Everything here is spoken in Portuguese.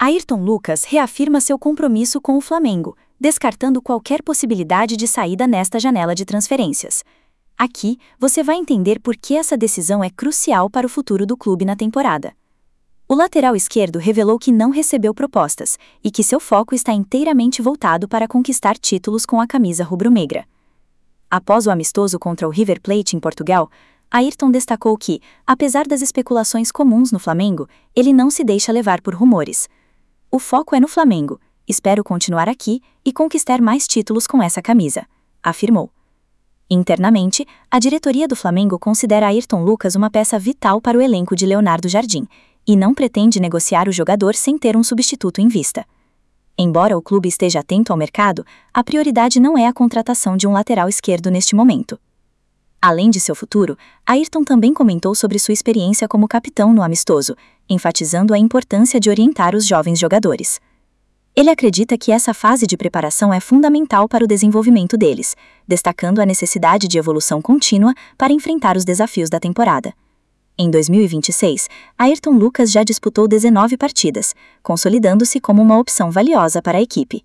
Ayrton Lucas reafirma seu compromisso com o Flamengo, descartando qualquer possibilidade de saída nesta janela de transferências. Aqui, você vai entender por que essa decisão é crucial para o futuro do clube na temporada. O lateral esquerdo revelou que não recebeu propostas e que seu foco está inteiramente voltado para conquistar títulos com a camisa rubro-negra. Após o amistoso contra o River Plate em Portugal, Ayrton destacou que, apesar das especulações comuns no Flamengo, ele não se deixa levar por rumores. O foco é no Flamengo, espero continuar aqui e conquistar mais títulos com essa camisa, afirmou. Internamente, a diretoria do Flamengo considera Ayrton Lucas uma peça vital para o elenco de Leonardo Jardim, e não pretende negociar o jogador sem ter um substituto em vista. Embora o clube esteja atento ao mercado, a prioridade não é a contratação de um lateral esquerdo neste momento. Além de seu futuro, Ayrton também comentou sobre sua experiência como capitão no amistoso, enfatizando a importância de orientar os jovens jogadores. Ele acredita que essa fase de preparação é fundamental para o desenvolvimento deles, destacando a necessidade de evolução contínua para enfrentar os desafios da temporada. Em 2026, Ayrton Lucas já disputou 19 partidas, consolidando-se como uma opção valiosa para a equipe.